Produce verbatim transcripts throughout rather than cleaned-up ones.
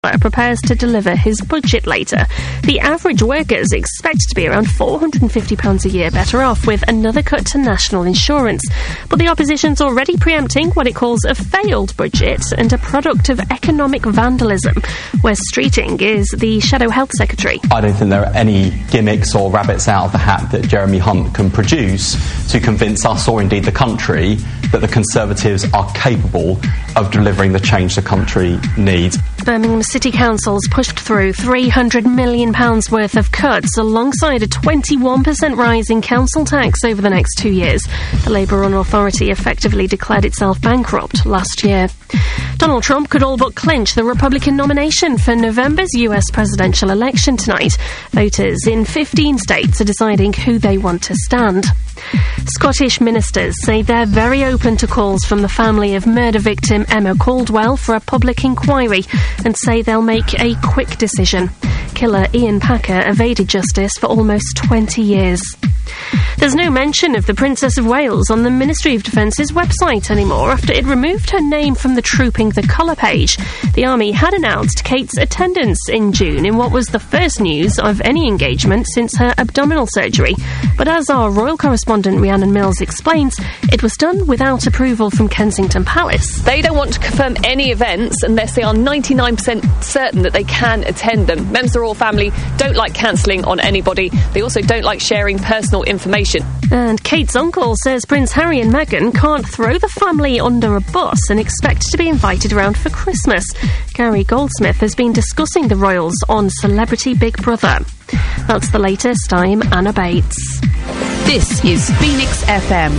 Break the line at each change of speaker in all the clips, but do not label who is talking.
prepares to deliver his budget later. The average worker is expected to be around four hundred fifty pounds a year better off with another cut to national insurance. But the opposition's already preempting what it calls a failed budget and a product of economic vandalism. Wes Streeting is the Shadow Health Secretary.
I don't think there are any gimmicks or rabbits out of the hat that Jeremy Hunt can produce to convince us, or indeed the country, that the Conservatives are capable of delivering the change the country needs.
Birmingham City Council's pushed through three hundred million pounds worth of cuts alongside a twenty-one percent rise in council tax over the next two years. The Labour-run authority effectively declared itself bankrupt last year. Donald Trump could all but clinch the Republican nomination for November's U S presidential election tonight. Voters in fifteen states are deciding who they want to stand. Scottish ministers say they're very open to calls from the family of murder victim Emma Caldwell for a public inquiry and say they'll make a quick decision. Killer Ian Packer evaded justice for almost twenty years. There's no mention of the Princess of Wales on the Ministry of Defence's website anymore after it removed her name from the Trooping the Colour page. The Army had announced Kate's attendance in June in what was the first news of any engagement since her abdominal surgery. But as our royal correspondent Rhiannon Mills explains, it was done without approval from Kensington Palace.
They don't want to confirm any events unless they are ninety-nine percent certain that they can attend them. Members of the royal family don't like cancelling on anybody. They also don't like sharing personal information.
And Kate's uncle says Prince Harry and Meghan can't throw the family under a bus and expect to be invited around for Christmas. Gary Goldsmith has been discussing the royals on Celebrity Big Brother. That's the latest. I'm Anna Bates.
This is Phoenix F M.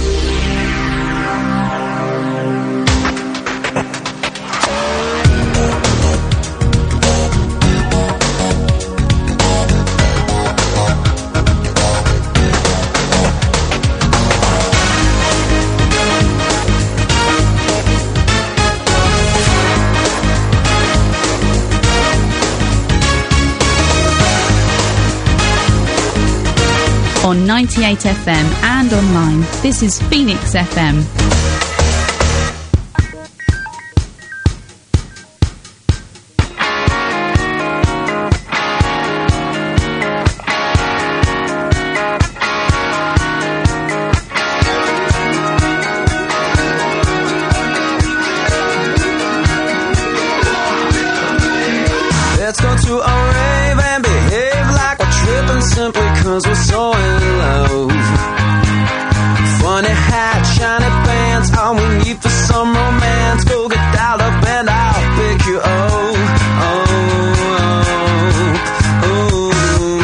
On ninety-eight F M and online, this is Phoenix F M.
Let's go to a rave and behave like we're tripping simply cause we're so in love. Funny hat, shiny pants, all we need for some romance. Go get dialed up and I'll pick you up. Oh, oh, oh.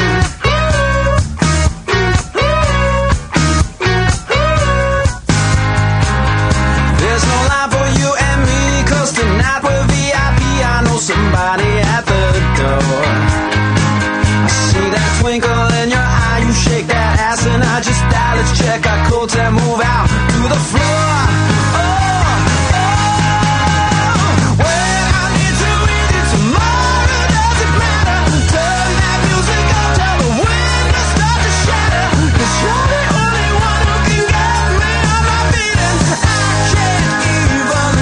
There's no line for you and me, cause tonight we're V I P. I know somebody at the door. I see that twinkle in your eye, you shake that ass and I just die. Let's check our codes and move out to the floor. Oh, oh, well, I need to read it tomorrow, does it matter? Turn that music up till the windows start to shatter. Cause you're the only one who can get me on my feet and I can't even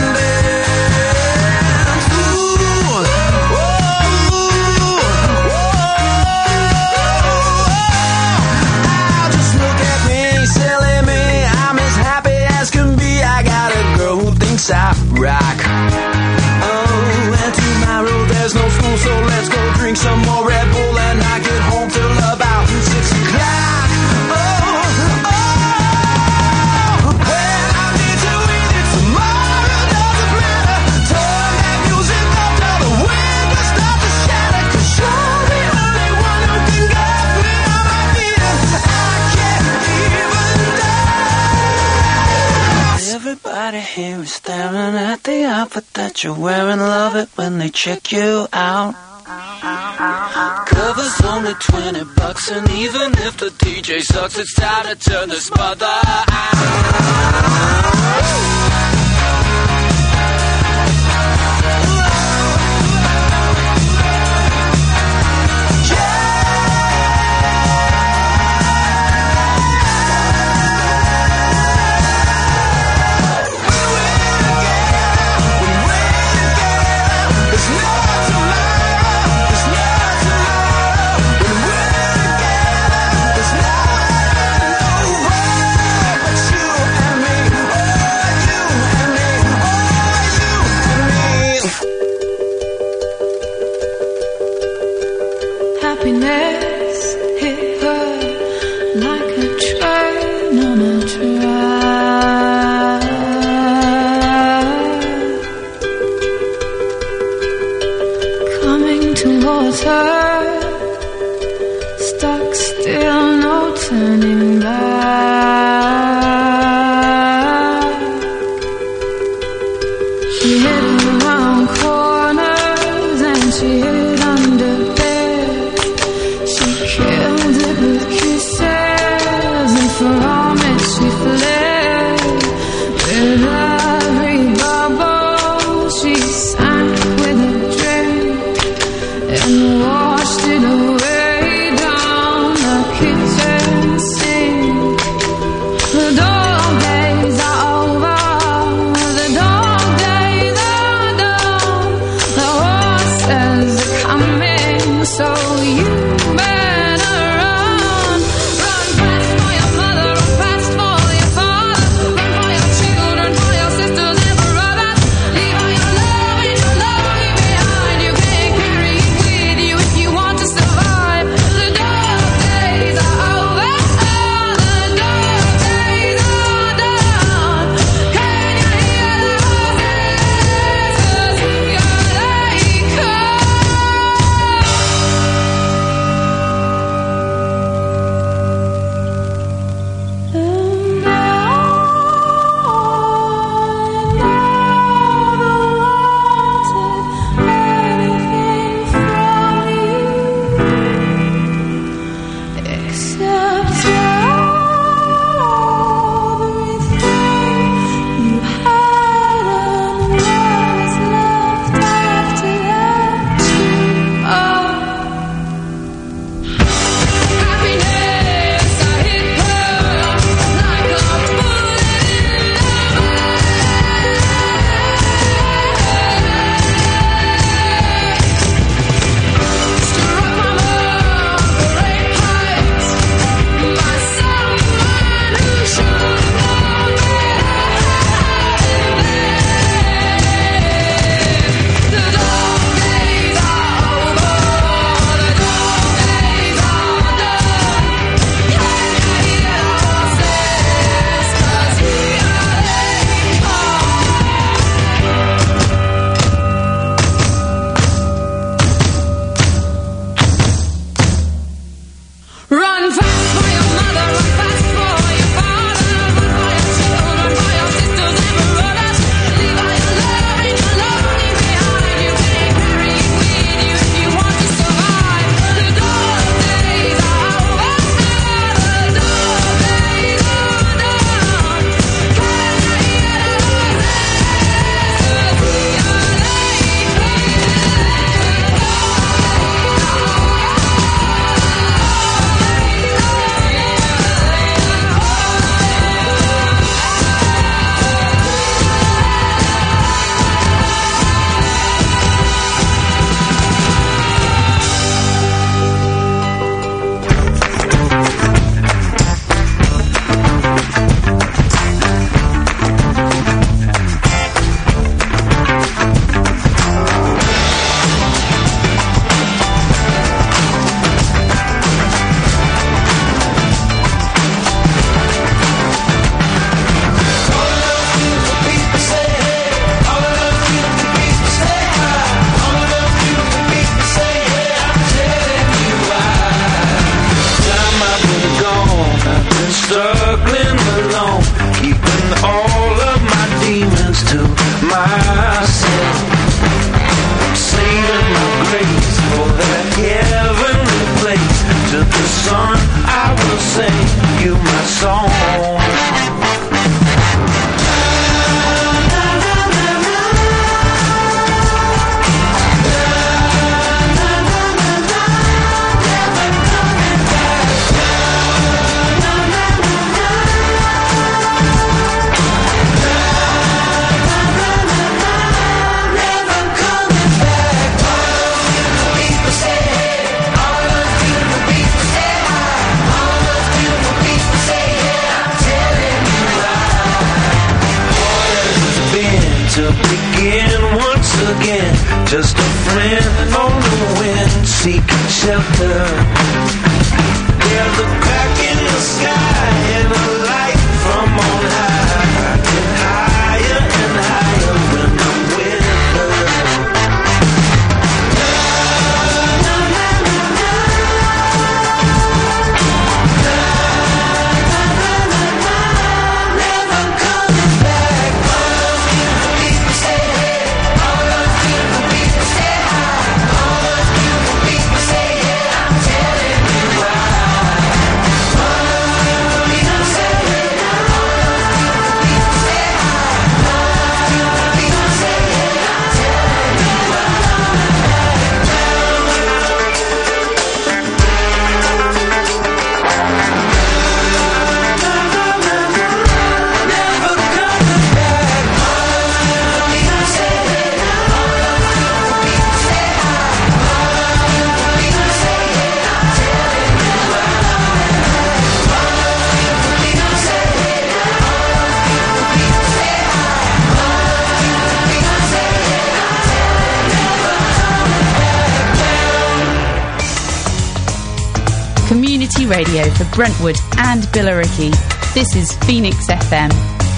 dance. Ooh, oh, oh, oh, just look at me, silly me. I'm as happy as can be. I got a girl who thinks I rock. Oh, and tomorrow there's no school, so let's go drink some more Red Bull and not get home till about six o'clock. Oh, oh, well, I need to read it tomorrow, doesn't matter. Turn that music up till the windows start to shatter. Cause you're the only one who can get me on my feet and I can't even dance. Everybody here is staring at the outfit that you're wearing. Love it when they check you out. Cover's only twenty bucks, and even if the D J sucks, it's time to turn this mother out. There's no tomorrow.
happiness hit her like a train on a track. Coming towards her, stuck still, no turning back. She hid around corners and she hid under bed. She killed it with kisses and from it she fled. With every bubble she sank with a drink and washed it away down the kitchen sink. The dog days are over, the dog days are done. The horses are coming, so you better run. Run fast for your mother, run fast for your father. Run for your children, for your sisters and brothers. Leave all your love and your longing behind. You can't carry it with you if you want to survive. The dog days are over, the dog days are done. Can you hear the horses? Here they come.
Rattling on the wind, seeking shelter. There's a crack in the sky and a light from on high, getting higher and higher when I'm with her. Na, na, na, na, na, na, na, na, na, never coming back. All those beautiful people say hey, all those beautiful people say hi, all those beautiful people say yeah, I'm telling you why.
Community radio for Brentwood and Billericay. This is Phoenix F M.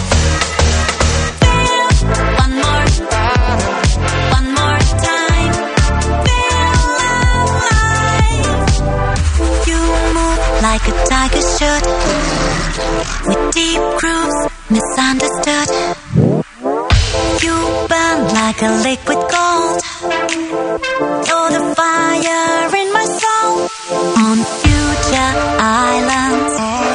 One more, one more time. Feel alive. You move like a tiger should, with deep grooves, misunderstood. You burn like a liquid gold. You're the fire in my soul. On future islands,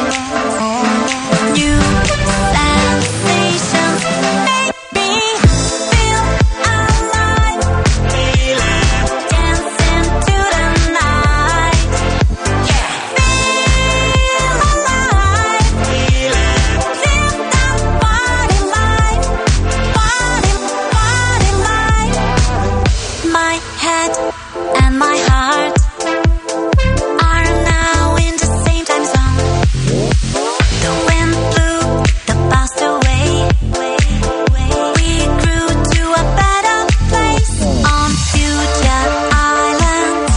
new sensations make me feel alive. Dancing to the night. Feel alive. Live that party life. Party, party life. My head and my heart are now in the same time zone. The wind blew the past away. We grew to a better place on future islands.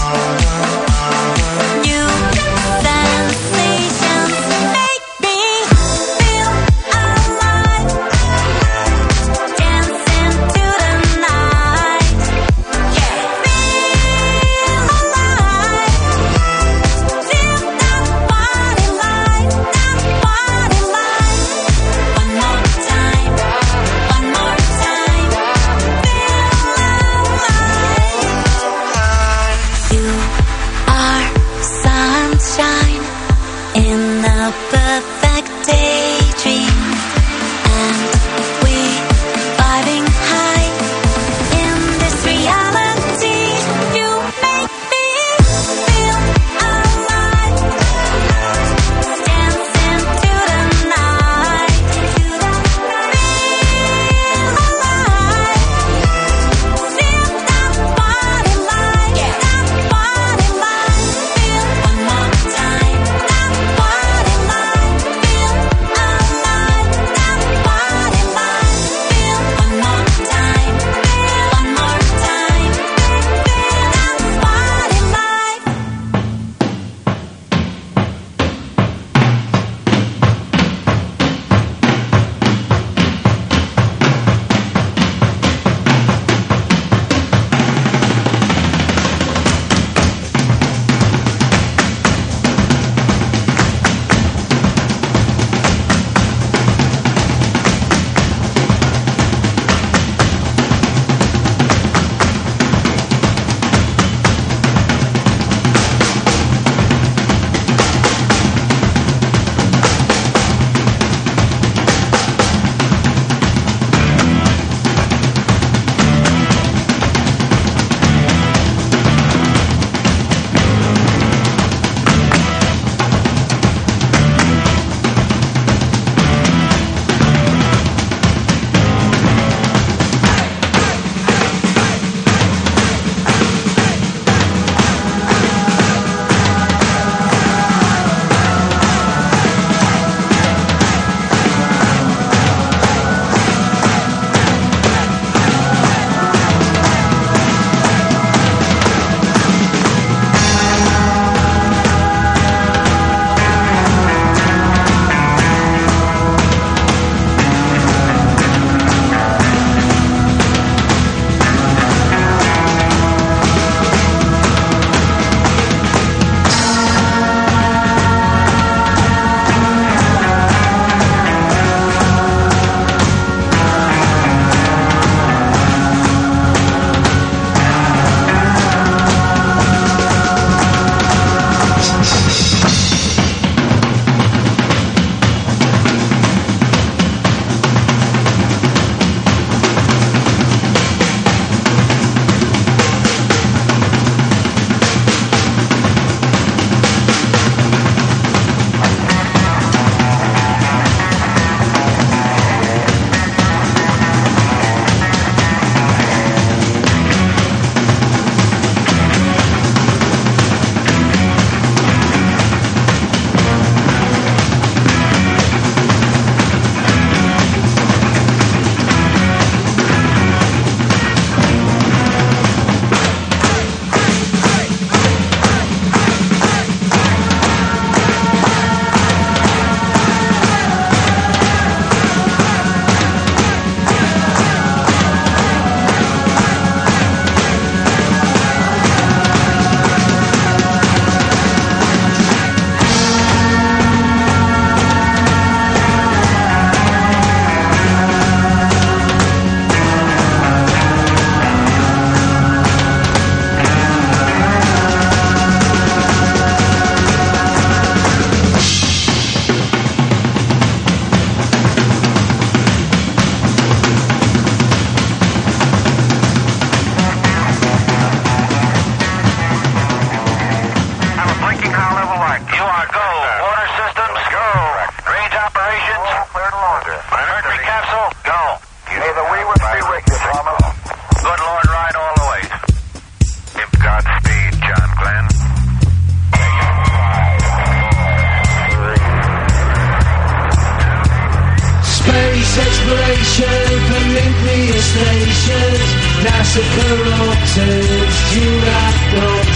New sensations make me feel alive. Dancing to the night. Feel alive. Live that party life, that party life. One more time, one more time. Feel alive. You are sunshine in a perfect daydream, and we vibing high in this reality. You make me feel alive. Dancing to the night. Feel alive. Live that party life. That party life. Feel one more time. That party life.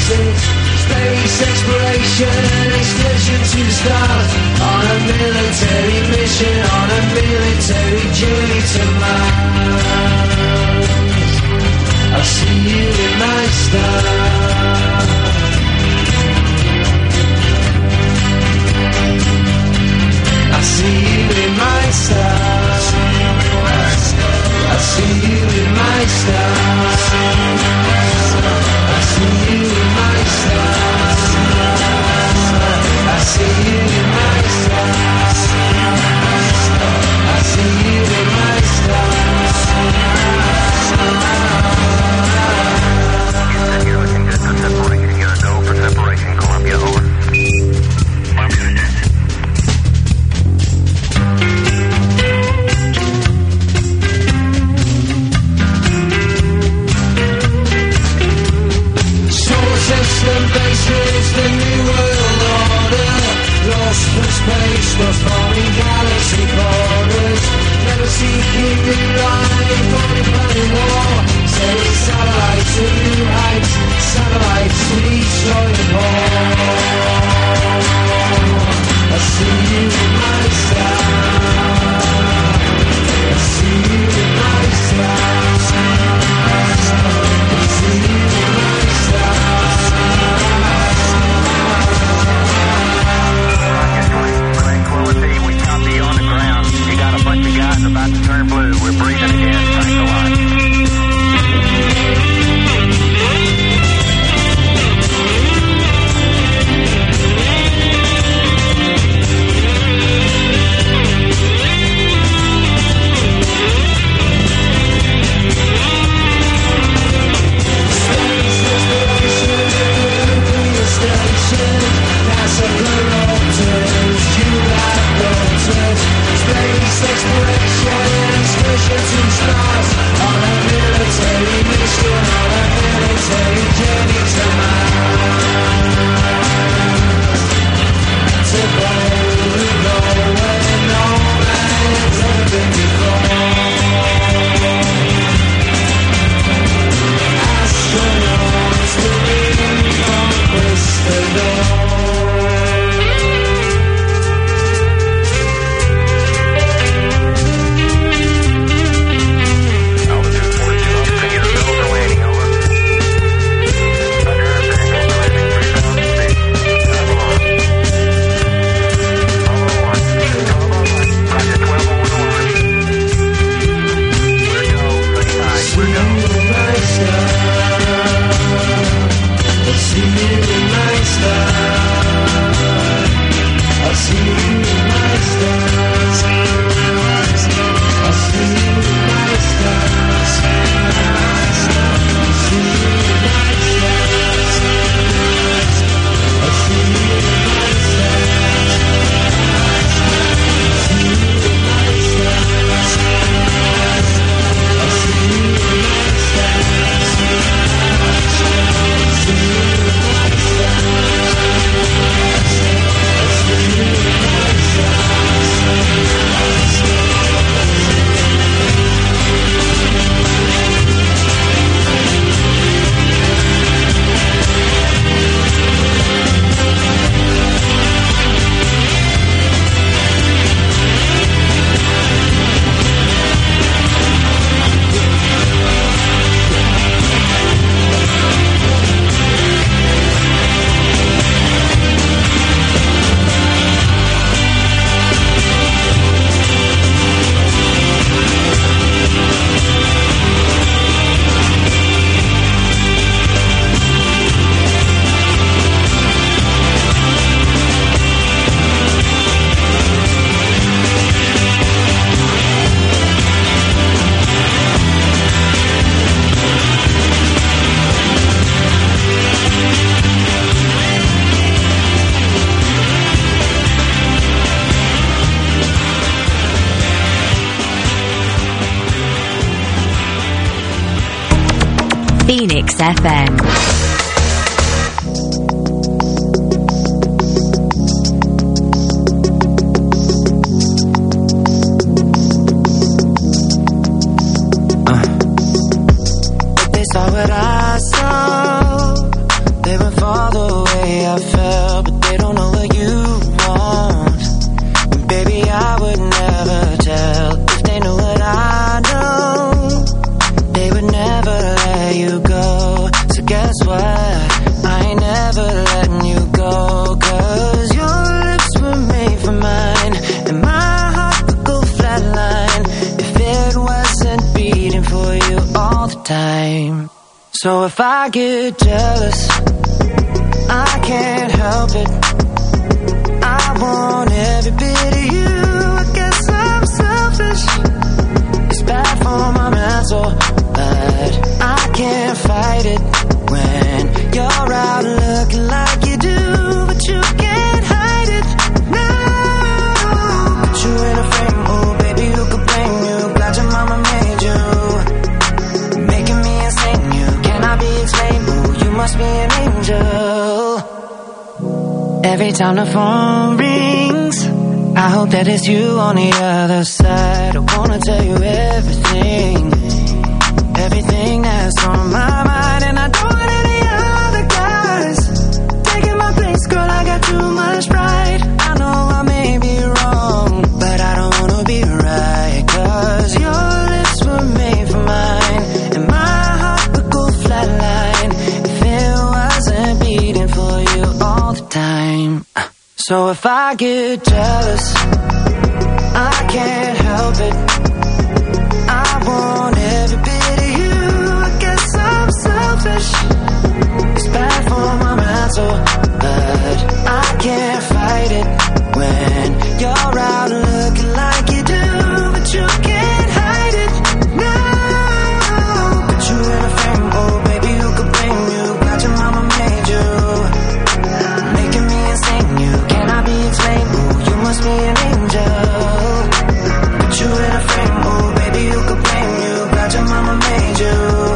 places. Space exploration, excursion to the stars. On a military mission, on a military journey to Mars. I see you in my stars. I see you in my stars. I see you in my stars. I see you in my stars. I see you in my stars. I see you in my stars. Separating, you're go for separation, Columbia, over. System bases, the new world order. Lost for space, lost bombing galaxy borders. Never seeking new life, only planning war. Sending satellites to new heights, satellites to destroy them all. I see you in my stars. I see you in my stars. I see you in my stars. Tranquility, we copy on the ground. You got a bunch of guys about to turn blue. We're breathing again. Thanks a lot. Space exploration, excursion to stars. On a military mission, on a military journey to Mars. To bold we go where no man's ever been before. Astronauts will conquest the door.
Phoenix F M.
They saw what I saw. They were So if I get jealous, I can't help it. I want every bit of you. I guess I'm selfish. It's bad for my mental, but I can't fight it when you're out looking like you do, but you can't hide it. No, put you in a frame, oh baby, who could blame you? Glad your mama made you, making me insane. You cannot be explained. Oh, you must be an angel. Every time the phone rings, I hope that it's you on the other side. I wanna tell you everything, everything that's on my mind. And I don't want any other guys taking my place, girl, I got too much pride. I know I may be wrong, but I don't wanna be right, cause your lips were made for mine, and my heart would go flatline if it wasn't beating for you all the time. So if I get jealous, I can't help it. I want every bit of you. I guess I'm selfish. It's bad for my mental, but I can't fight it when you're out looking like you do, but you can't hide it. No, put you in a frame, oh baby, who could blame you? Glad your mama made you, making me insane. You cannot be explained. Oh, you must be an angel. Put you in a frame, oh baby, who could blame you? Glad your mama made you,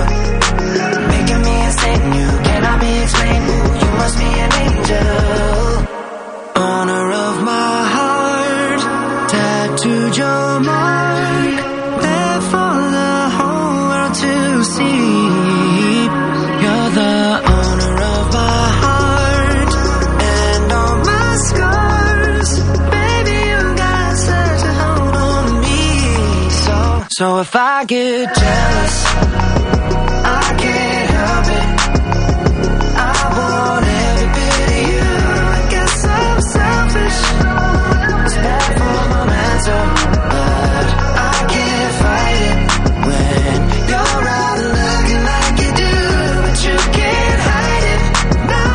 making me insane. You cannot be explained. Oh, you must be an angel. Honor of my heart, tattooed your mark, there for the whole world to see. You're the honor of my heart, and all my scars. Baby, you got such a hold on me. So, so if I get jealous, I can't help it. I want every bit of you. I guess I'm selfish. It's bad for my mental, but I can't fight it when you're out looking like you do, but you can't hide it. No,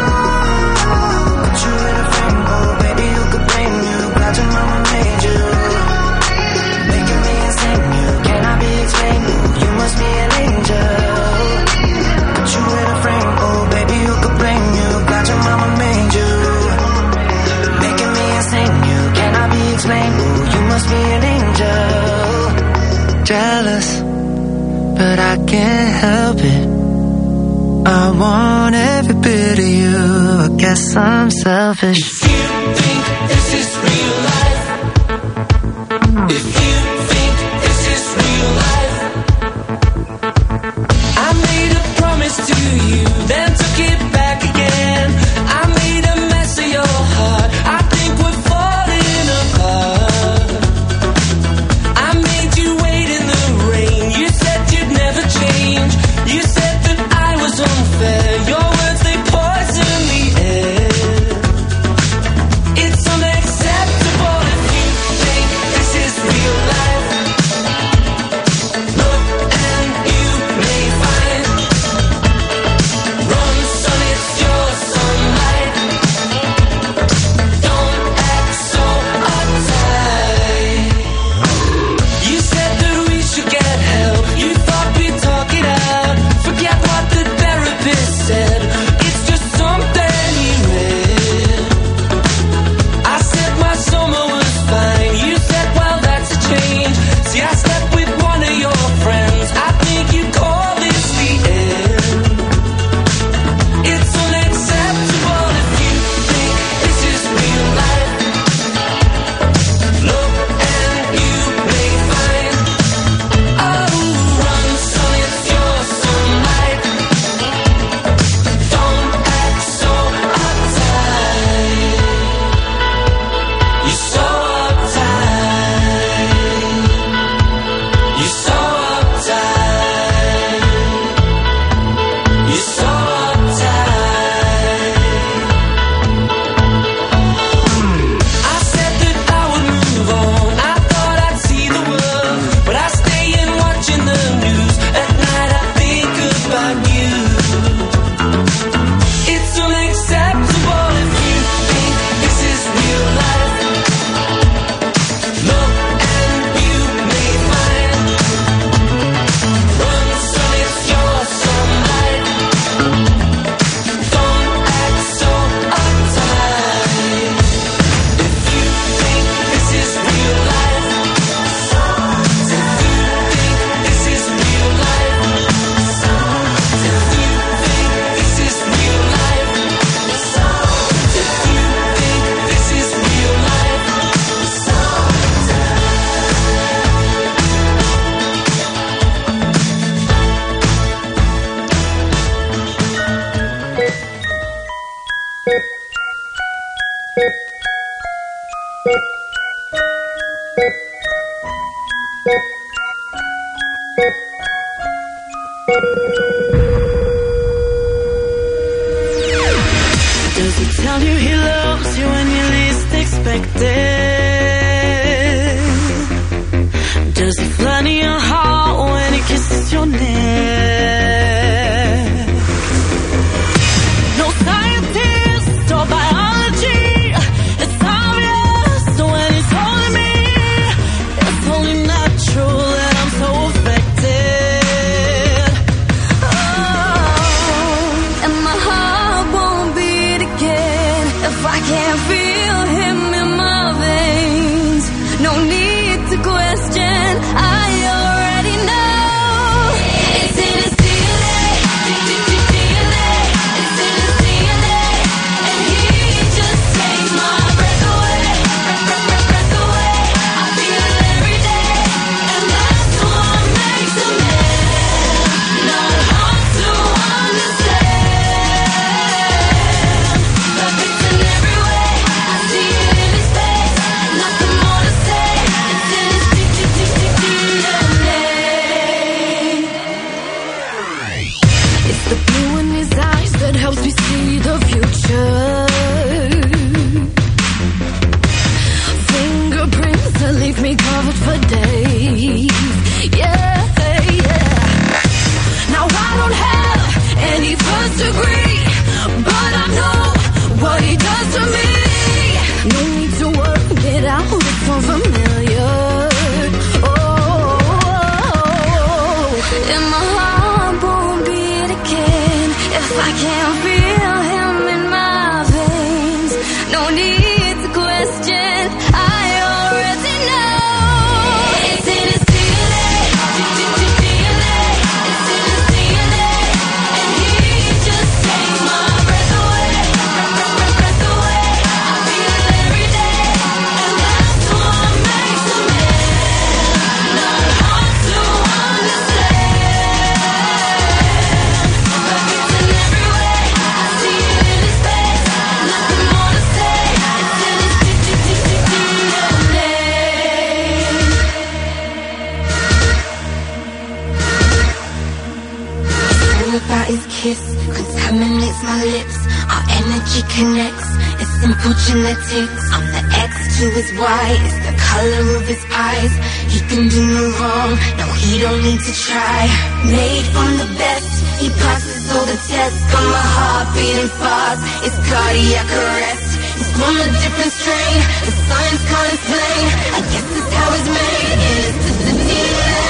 put you in a frame, oh baby, who could blame you? Glad your mama made you, making me insane. You cannot be explained. Oh, you must be an angel. Put you in a frame, oh baby, who could blame you? Glad your mama made you, making me insane. You cannot be explained. Oh, you must be an angel. Jealous, but I can't help it. I want every bit of you. I guess I'm selfish.
If you think this is real life, if you think this is real life, I made a promise to you, then took it back again. I made a mess of your heart. I think we're falling apart. I made you wait in the rain. You said you'd never change. You said that I was unfair. Your words, they poison the air. It's unacceptable if you think this is real life.
Does he tell you he loves you when you least expect it? Does he flirt in your heart when he kisses your neck? No scientist or biology, it's obvious when he's holding me. It's only natural that I'm so affected. Oh, and my heart won't beat again if I can't feel him in my veins. No need to question, I already know. It's in his D N A, D N A, it's in his D N A, and he just takes my breath away, breath away. I feel it every day, and that's what makes a man. Not hard to understand. Perfect in every way, I see it in his face. Nothing more to say. It's in his D N A. It's the blue in his eyes that helps me see the future. Fingerprints that leave me covered for days. Yeah, yeah. Now I don't have any first degree, but I know what he does to me. No need to work it out, it's so familiar. Oh, and my heart won't beat again if I can't feel him in my veins. No need to question, I already know. It's in his D N A, D N A, it's in his D N A, and he just takes my breath away, breath away. I feel it every day, and that's what makes a man. Not hard to understand. Perfect in every way, I see it in his face. Nothing more to say. It's in his D N A.
Something about his kiss contaminates my lips. Our energy connects. It's simple genetics. I'm the X to his Y. It's the color of his eyes. He can do no wrong. No, he don't need to try. Made from the best. He passes all the tests. Got my heart beating fast. It's cardiac arrest. He's from a different strain. The science can't explain. I guess it's how it's made. It's just the D N A.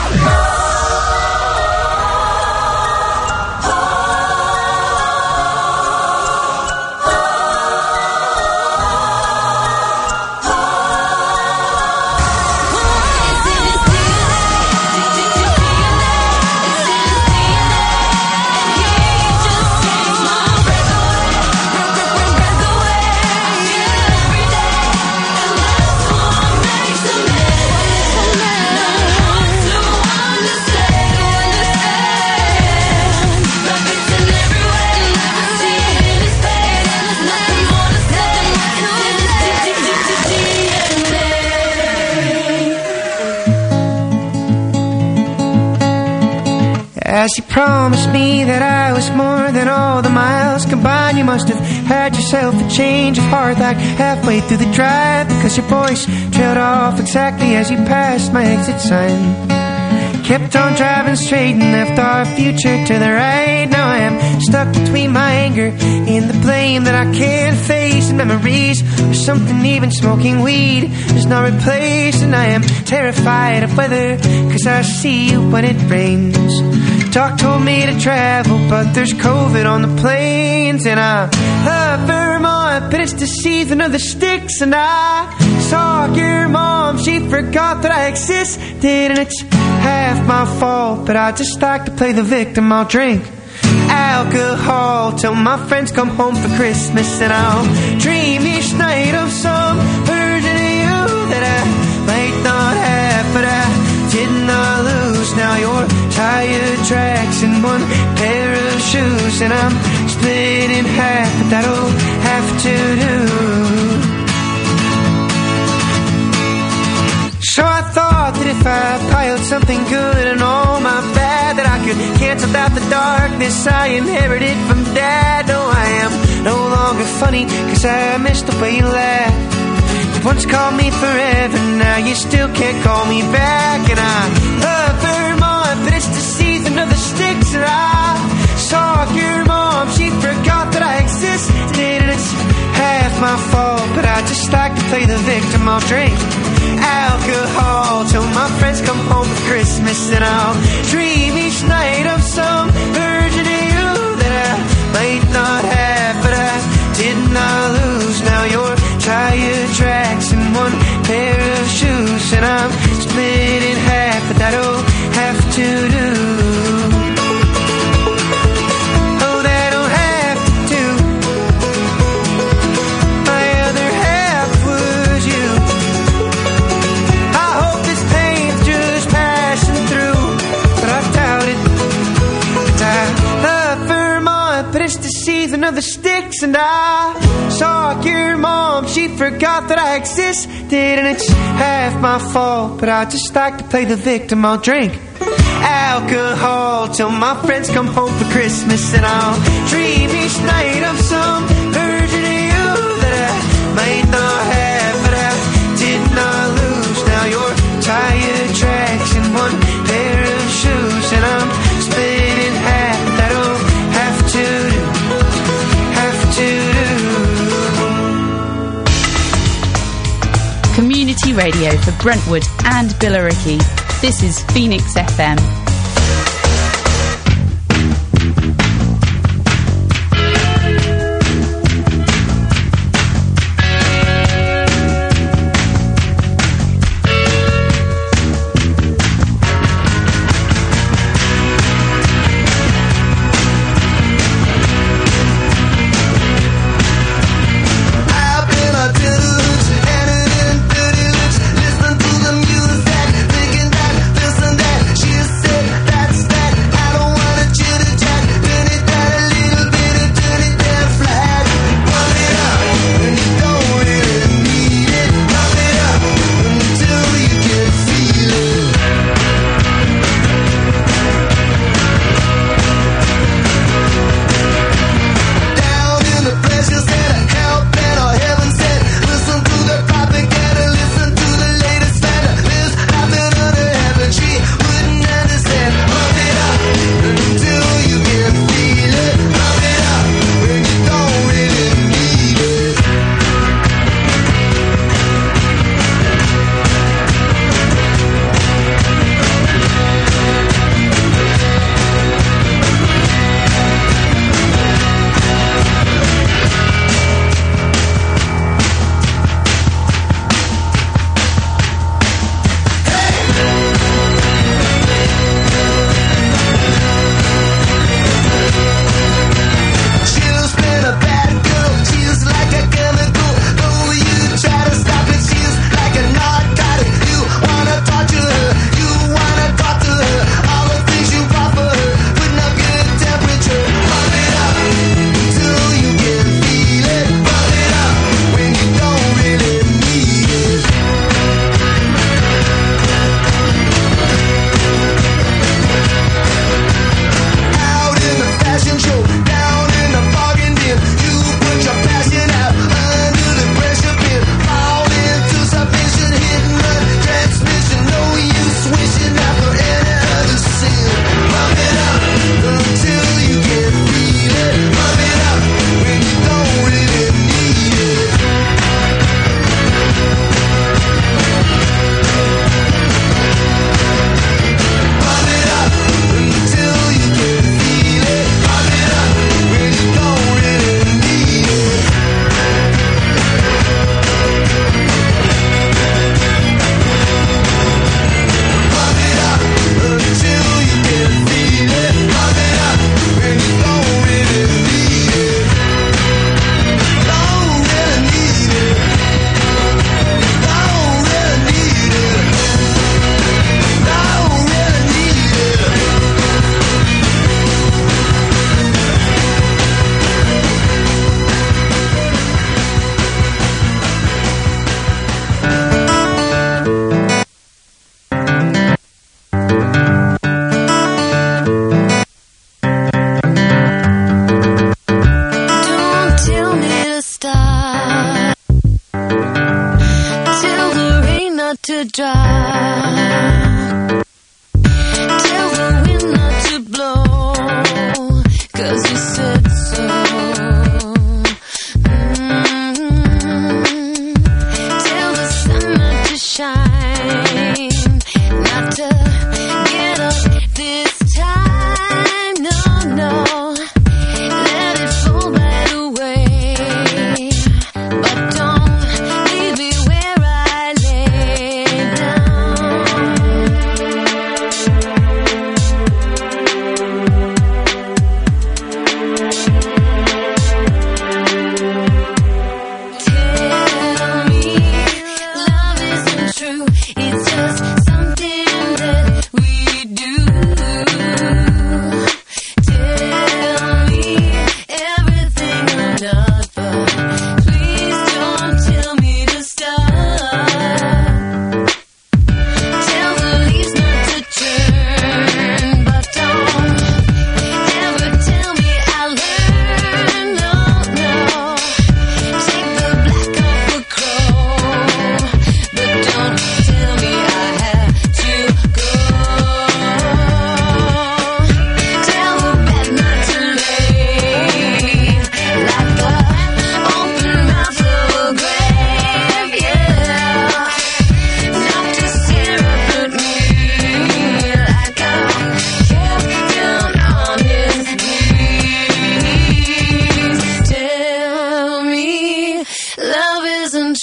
As you promised me that I was more than all the miles combined, you must have had yourself a change of heart like halfway through the drive, because your voice trailed off exactly as you passed my exit sign. Kept on driving straight and left our future to the right. Now I am stuck between my anger and the blame that I can't face, and memories or something even smoking weed does not replace. And I am terrified of weather, cause I see you when it rains. Doc told me to travel, but there's COVID on the planes. And I love Vermont, but it's the season of the sticks. And I saw your mom, she forgot that I existed. And it's half my fault, but I just like to play the victim. I'll drink alcohol till my friends come home for Christmas, and I'll dream each night of some version of you that I might not have, but I did not lose. Now you're tire tracks and one pair of shoes, and I'm split in half, but that'll to do. So I thought that if I piled something good and all my bad, that I could cancel out the darkness I inherited from Dad. No, I am no longer funny, cause I miss the way you laugh. You once called me forever, now you still can't call me back. And I love Vermont, but it's the season of the sticks. And I saw your mom, she forgot that I existed. And it's half my fault, but I just like to play the victim. I'll drink alcohol till my friends come home for Christmas, and I'll dream each night of some version of you that I might not have, but I did not lose. Now you're tire tracks and one pair of shoes, and I'm split in half, but that'll have to do. Oh, that'll have to do. My other half was you. I hope this pain's just passing through, but I doubt it. And I love Vermont, but it's the season of the sticks. And I saw your mom, she forgot that I existed. And it's half my fault, but I just like to play the victim. I'll drink alcohol till my friends come home for Christmas, and I'll dream each night of some version of you that I might not have, but I did not lose. Now you're tire tracks and one pair of shoes, and I'm split in half. That'll have to do, have to do.
Community radio for Brentwood and Billericay. This is Phoenix F M.
Listen to the music, thinking that this and that. She said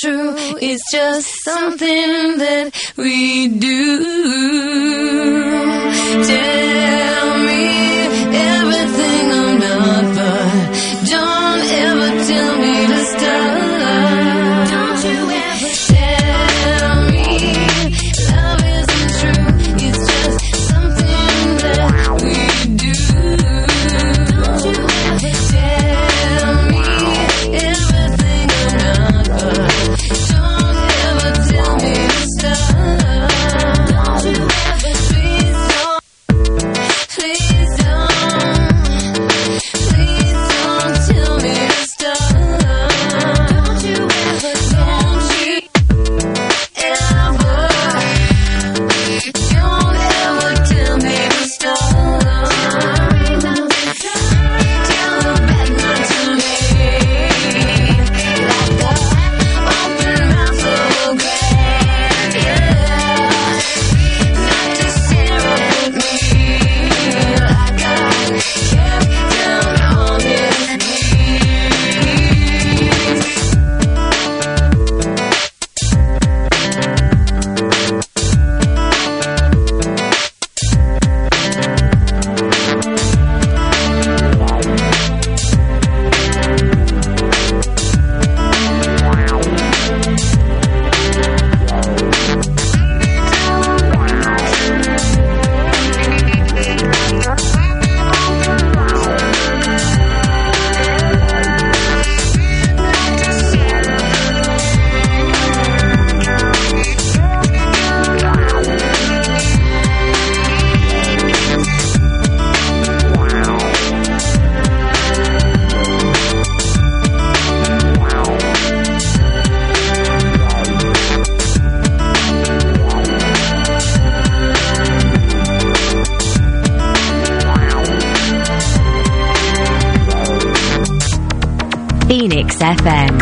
true. It's just something that we do. Tell me everything I'm not, but don't ever tell me to stop. Don't you ever tell me love isn't true. It's just something that we do. Don't you ever tell me everything I'm not, but don't ever tell me to stop. Don't you ever, please don't, please don't, please don't tell me to stop. Don't you ever, don't you ever, don't ever tell me to stop. Tell the bad man to me, like the open mouth of a grave, yeah. Not to stare up at me, like I kept down on his
Phoenix F M.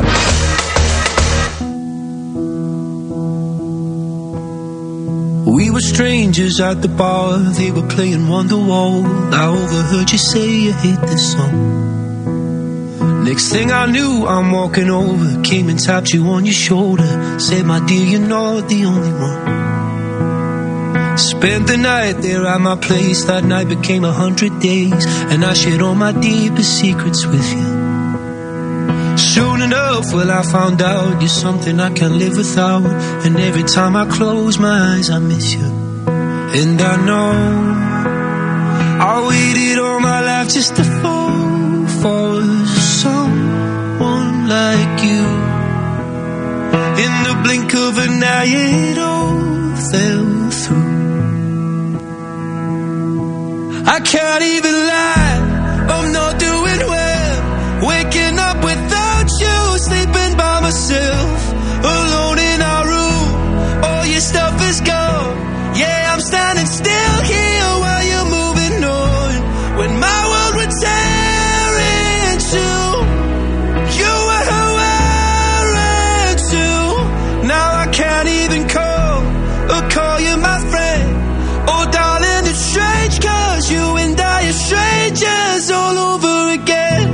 We were strangers at the bar, they were playing Wonderwall. I overheard you say you hate this song. Next thing I knew, I'm walking over, came and tapped you on your shoulder, said, my dear, you're not the only one. Spent the night there at my place, that night became a hundred days, and I shared all my deepest secrets with you. Soon enough, well, I found out you're something I can't live without, and every time I close my eyes, I miss you. And I know I waited all my life just to fall for someone like you. In the blink of an eye, it all fell through. I can't even lie, I'm not doing well. Waking up without you, sleeping by myself, alone in our room. All your stuff is gone. Yeah, I'm standing still here while you're moving on. When my world would tear in two, you were who I ran to. Now I can't even call or call you my friend. Oh darling, it's strange, cause you and I are strangers all over again.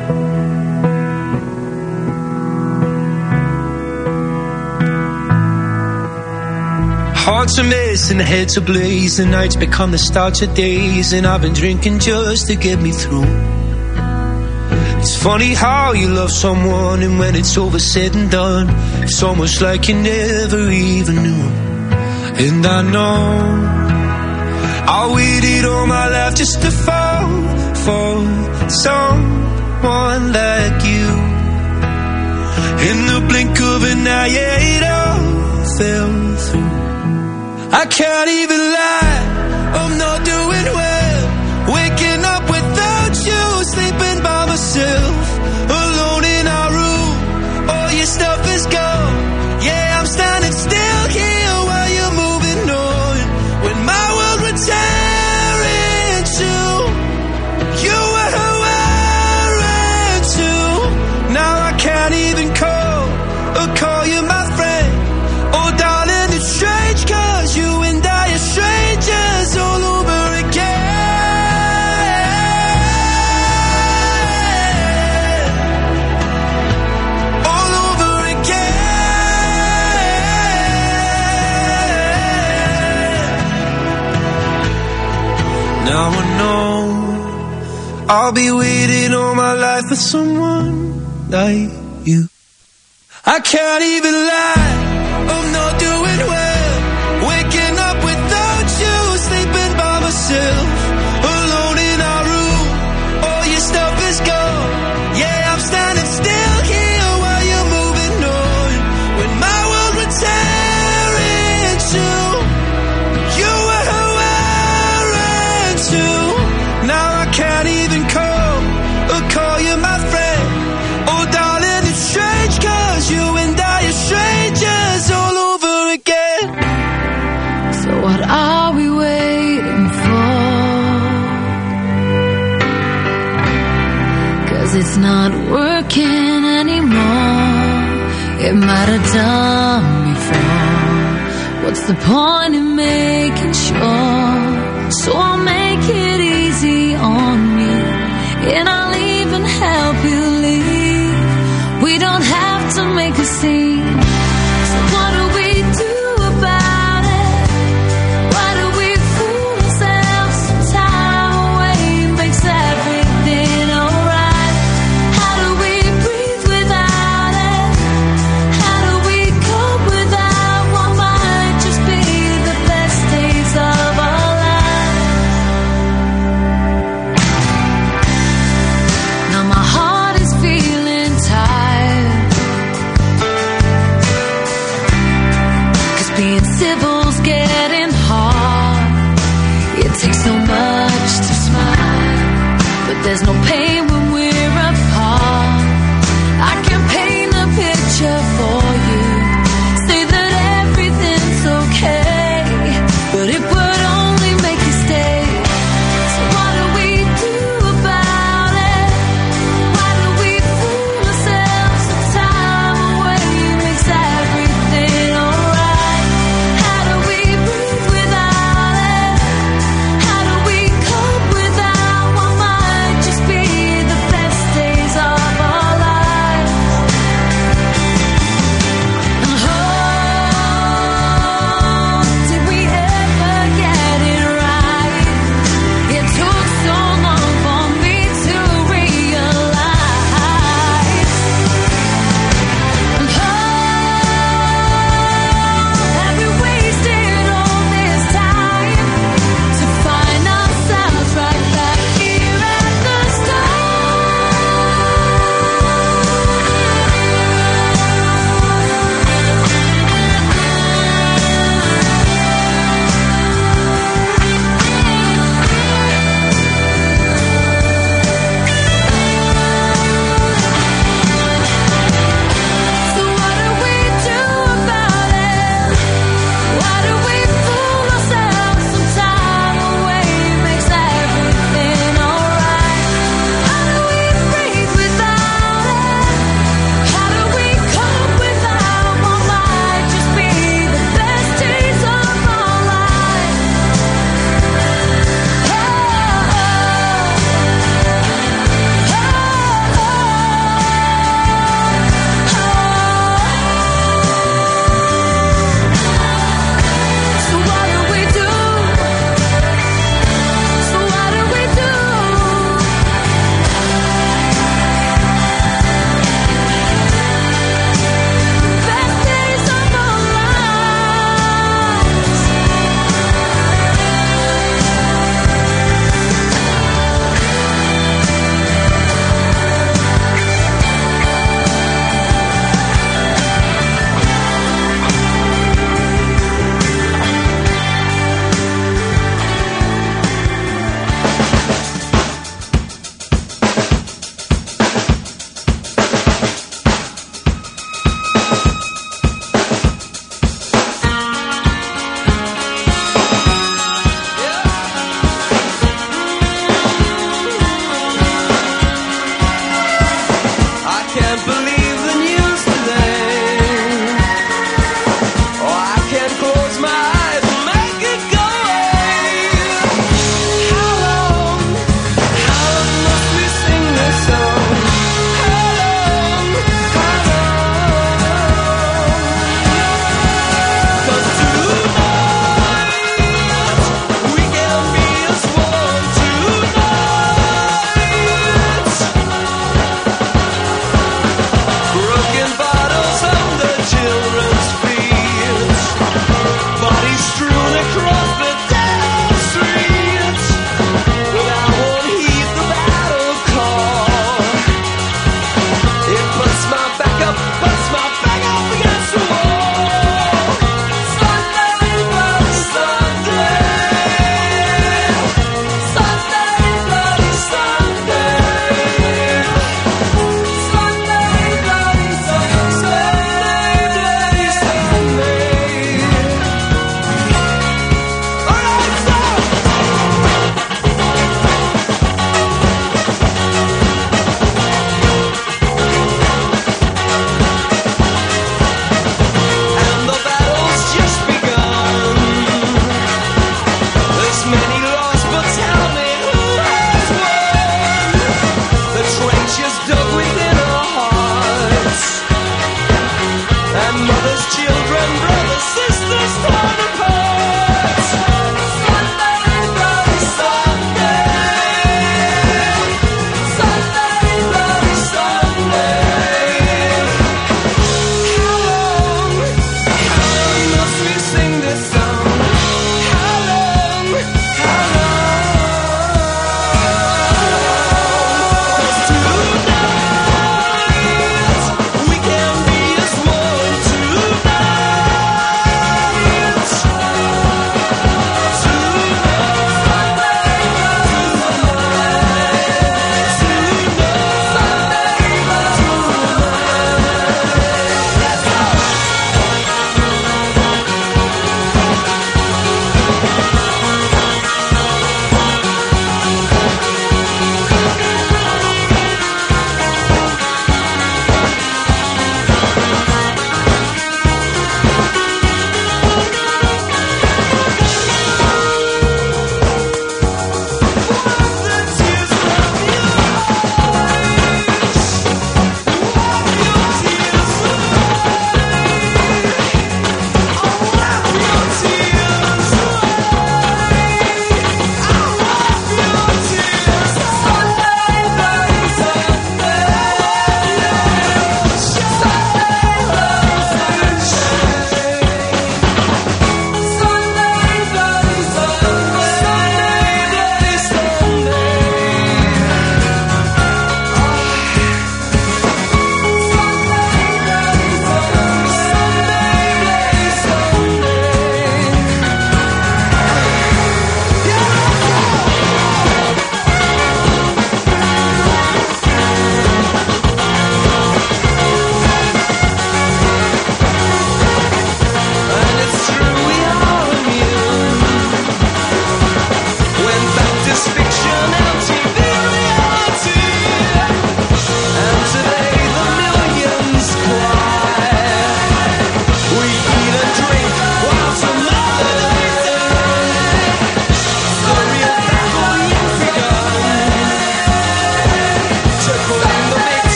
Hearts are mess and heads ablaze, the nights become the start of days, and I've been drinking just to get me through. It's funny how you love someone, and when it's over said and done, it's almost like you never even knew. And I know I waited all my life just to fall for someone like you. In the blink of an eye, yeah, it all fell through. I can't even lie, I'm not doing well. Waking up without you, sleeping by myself, alone in our room. All your stuff is gone. Yeah, I'm standing still here while you're moving on. When my world would tear in two, you were who I ran to. Now I can't even call or call you my friend. Oh darling, it's strange, cause you and I are I'll be waiting all my life for someone like you. I can't even lie, I'm not doing well. Waking up without you, sleeping by myself, alone in our room. All your stuff is gone. Yeah, I'm standing still here while you're moving on. When my world would tear into, you were wearing too. Now I can't even call or call you my friend. Oh darling, it's strange, cause you and I are strangers all over again.
So what are we waiting for? Cause it's not working anymore. It might have done before. What's the point in making sure? So I'll make it easy on you, and I'll even help you leave. We don't have to make a scene. So what do we do about it? Why do we fool ourselves? Some time away makes everything alright. How do we breathe without it? How do we cope without what might just be the best days of our lives?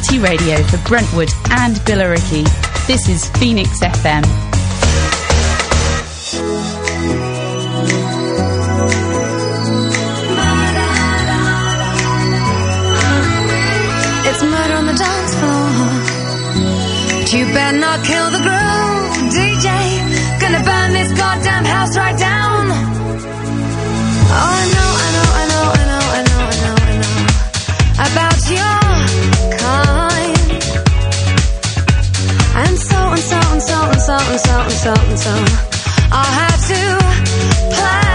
Community radio for Brentwood and Billericay. This is Phoenix F M.
It's murder on the dance floor. But you better not kill the groove, D J. Gonna burn this goddamn house right down. Oh, I know, I know, I know, I know, I know, I know, I know about your kind. And so and so and so and so and so and so and so I had to play.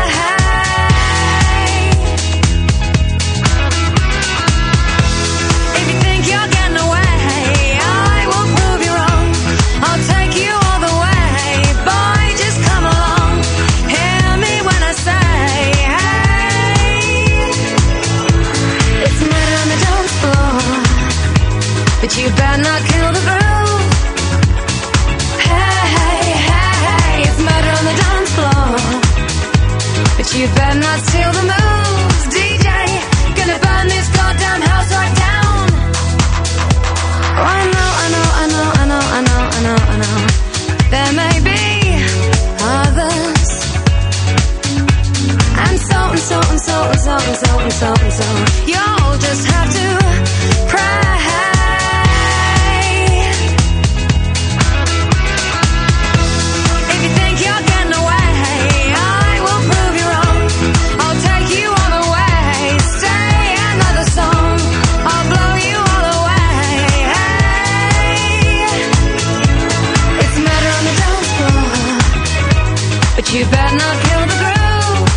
If you think you're getting away, I will prove you wrong. I'll take you all the way. Boy, just come along. Hear me when I say, hey. It's murder on the dance floor, but you better not kill the groove. Hey, hey, hey, it's murder on the dance floor, but you better not steal the moves, D J. Gonna burn this goddamn house right down. Oh, I know, I know, I know, I know, I know, I know, I know. There may be others, and so and so and so and so and so and so and so. You'll just have to pray. If you think you're getting away, I will prove you wrong. I'll take you all the way. Stay another song, I'll blow you all away. Hey. It's murder on the dance floor, but you better not kill the groove.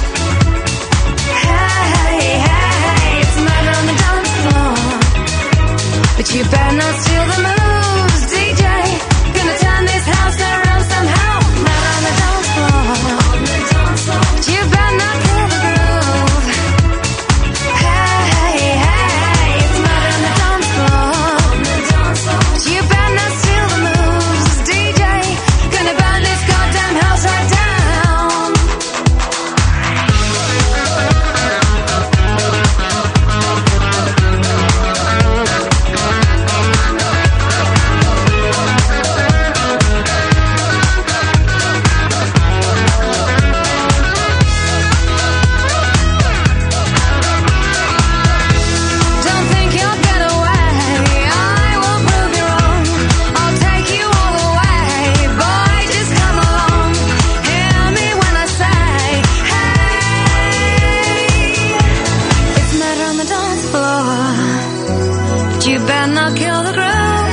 Hey, hey, hey, it's murder on the dance floor, but you better not steal the moves, D J. Gonna turn this house around somehow. Murder on the dance floor, but you better not kill the groove. Hey, hey, hey, it's murder on the dance floor, but you better not steal the moves, D J. Gonna burn this goddamn house right down. Don't think you'll get away, I will prove you wrong. I'll take you all the way. Boy, just come along. Hear me when I say, hey. It's murder on the dance floor, but you better not kill the groove.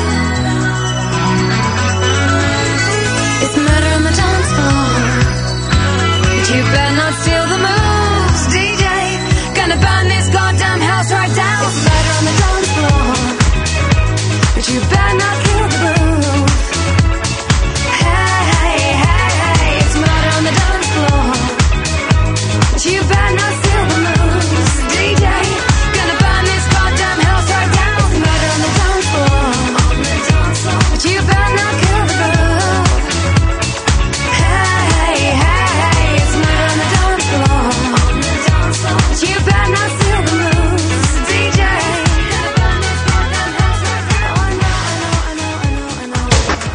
It's murder on the dance floor, but you better not steal the moves, D J. Gonna burn this goddamn house right down. It's murder on the dance floor, but you better not kill the groove. Hey, hey, hey, hey, it's murder on the dance floor, but you better not steal the moves, D J. Gonna burn this goddamn house right down. It's murder on the dance floor, but you better not kill the groove. Hey, hey, hey, it's murder on the dance floor, but you better not steal the moves, D J. Gonna burn this goddamn house right down. Oh, I know, I know, I know, I know, I know.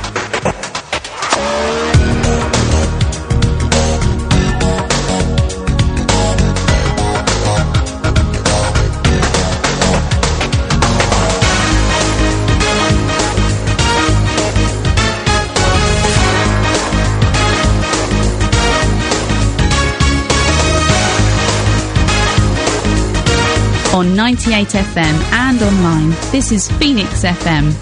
On ninety-eight F M and online, this is Phoenix F M.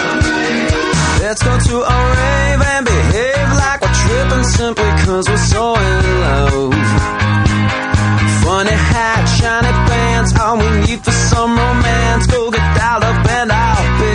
Let's go to a rave and behave like we're tripping simply cause we're so